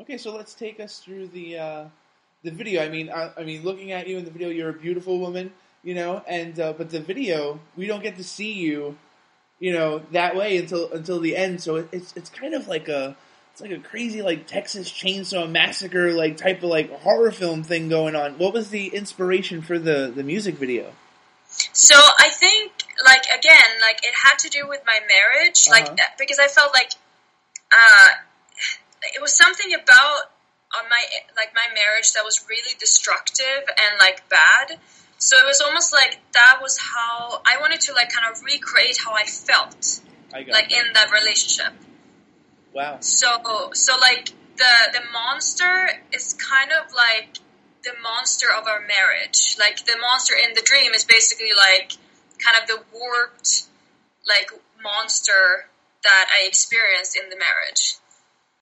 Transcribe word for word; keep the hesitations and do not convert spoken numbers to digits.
Okay, so let's take us through the uh, the video. I mean, I, I mean, looking at you in the video, you're a beautiful woman, you know, and uh, but the video, we don't get to see you, you know, that way until until the end. So it, it's it's kind of like a it's like a crazy like Texas Chainsaw Massacre like type of like horror film thing going on. What was the inspiration for the the music video? So I think, like, again, like, it had to do with my marriage, like, Uh-huh. because I felt like, uh, it was something about on my, like, my marriage that was really destructive and, like, bad. So it was almost like that was how, I wanted to, like, kind of recreate how I felt, I got like, that. in that relationship. Wow. So, so, like, the, the monster is kind of, like, the monster of our marriage. Like, the monster in the dream is basically, like, kind of the warped, like, monster that I experienced in the marriage.